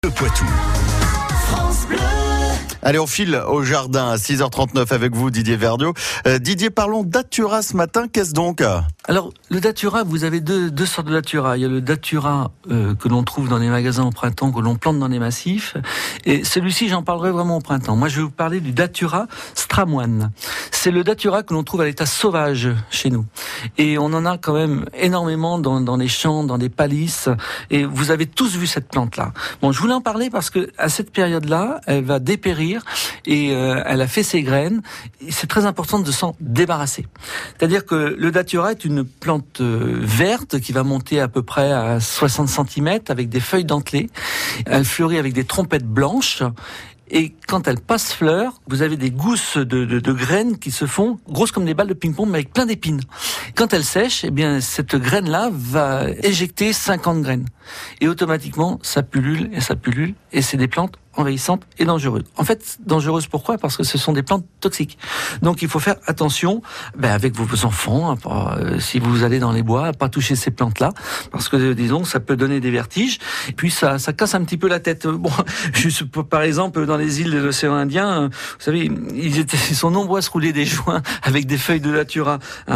de Poitou. France Bleu. Allez, on file au jardin à 6h39 avec vous, Didier Vergniaud. Didier, parlons datura ce matin. Qu'est-ce donc ? Alors, le datura, vous avez deux sortes de datura. Il y a le datura que l'on trouve dans les magasins au printemps, que l'on plante dans les massifs. Et celui-ci, j'en parlerai vraiment au printemps. Moi, je vais vous parler du datura stramoine. C'est le datura que l'on trouve à l'état sauvage chez nous. Et on en a quand même énormément dans les champs, dans des palisses. Et vous avez tous vu cette plante-là. Bon, je voulais en parler parce que à cette période-là, elle va dépérir et elle a fait ses graines. Et c'est très important de s'en débarrasser. C'est-à-dire que le datura est une plante verte qui va monter à peu près à 60 cm avec des feuilles dentelées. Elle fleurit avec des trompettes blanches. Et quand elle passe fleur, vous avez des gousses de graines qui se font grosses comme des balles de ping-pong, mais avec plein d'épines. Quand elle sèche, eh bien, cette graine-là va éjecter 50 graines. Et automatiquement, ça pullule, et c'est des plantes envahissantes et dangereuses. En fait, dangereuses pourquoi ? Parce que ce sont des plantes toxiques. Donc il faut faire attention avec vos enfants, si vous allez dans les bois, à pas toucher ces plantes-là, parce que disons ça peut donner des vertiges, et puis ça casse un petit peu la tête. Bon, juste par exemple dans les îles de l'océan Indien, vous savez, ils sont nombreux à se rouler des joints avec des feuilles de datura.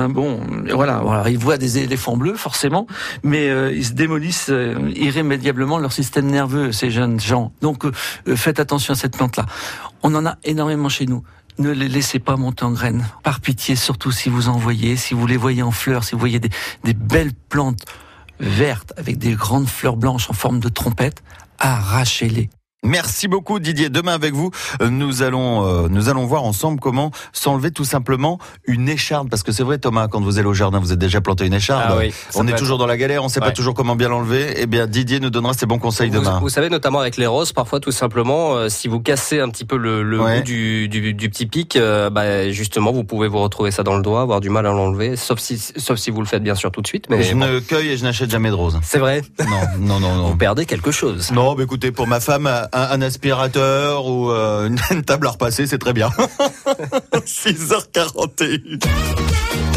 Voilà, ils voient des éléphants bleus forcément, mais ils se démolissent irrémédiablement leur système nerveux, ces jeunes gens. Donc faites attention à cette plante-là. On en a énormément chez nous. Ne les laissez pas monter en graines. Par pitié, surtout si vous en voyez, si vous les voyez en fleurs, si vous voyez des belles plantes vertes avec des grandes fleurs blanches en forme de trompette, arrachez-les. Merci beaucoup Didier. Demain avec vous, nous allons voir ensemble comment s'enlever tout simplement une écharde. Parce que c'est vrai Thomas, quand vous allez au jardin, vous êtes déjà planté une écharde. Ah oui, on est toujours dans la galère, on ne sait pas toujours comment bien l'enlever. Eh bien Didier nous donnera ses bons conseils demain. Vous savez, notamment avec les roses, parfois tout simplement, si vous cassez un petit peu le bout du petit pic, justement vous pouvez vous retrouver ça dans le doigt, avoir du mal à l'enlever, sauf si vous le faites bien sûr tout de suite. Mais je ne cueille et je n'achète jamais de roses. C'est vrai. Non. Vous perdez quelque chose. Non, écoutez, pour ma femme, un aspirateur ou une table à repasser, c'est très bien. 6h41.